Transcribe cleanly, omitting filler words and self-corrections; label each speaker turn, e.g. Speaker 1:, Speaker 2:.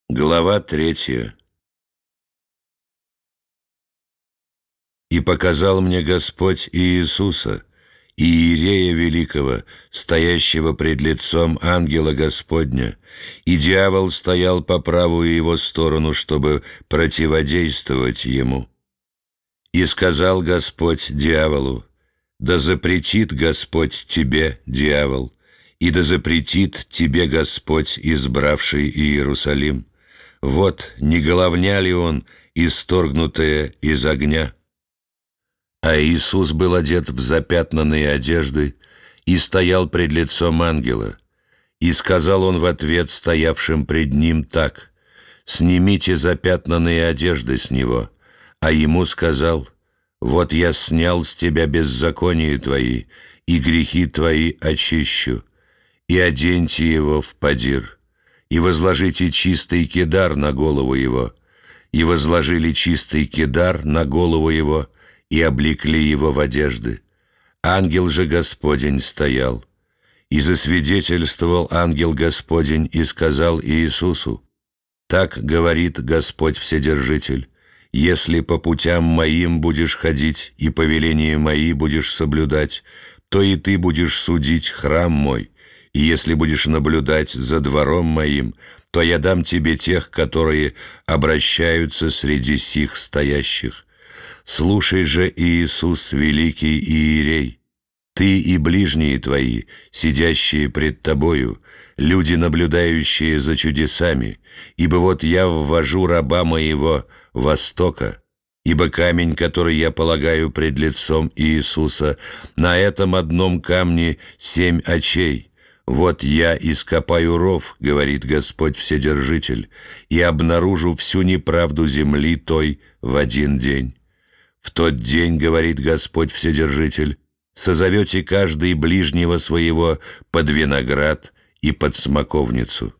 Speaker 1: Глава 3. «И показал мне Господь Иисуса, Иерея Великого, стоящего пред лицом ангела Господня, и дьявол стоял по правую его сторону, чтобы противодействовать ему. И сказал Господь дьяволу: да запретит Господь тебе, дьявол, и да запретит тебе Господь, избравший Иерусалим. Вот, не головня ли он, исторгнутая из огня?» А Иисус был одет в запятнанные одежды и стоял пред лицом ангела. И сказал он в ответ стоявшим пред ним так: «Снимите запятнанные одежды с него». А ему сказал: «Вот я снял с тебя беззаконие твои, и грехи твои очищу. И оденьте его в подир, и возложите чистый кидар на голову его». И возложили чистый кидар на голову его, и облекли его в одежды. Ангел же Господень стоял. И засвидетельствовал ангел Господень и сказал Иисусу: «Так говорит Господь Вседержитель: если по путям моим будешь ходить и повеления мои будешь соблюдать, то и ты будешь судить храм мой, и если будешь наблюдать за двором моим, то я дам тебе тех, которые обращаются среди сих стоящих. Слушай же, Иисус, великий Иерей, ты и ближние твои, сидящие пред тобою, люди, наблюдающие за чудесами, ибо вот я ввожу раба моего Востока, ибо камень, который я полагаю пред лицом Иисуса, на этом одном камне 7 очей. Вот я ископаю ров, говорит Господь Вседержитель, и обнаружу всю неправду земли той в один день. В тот день, говорит Господь Вседержитель, созовете каждый ближнего своего под виноград и под смоковницу.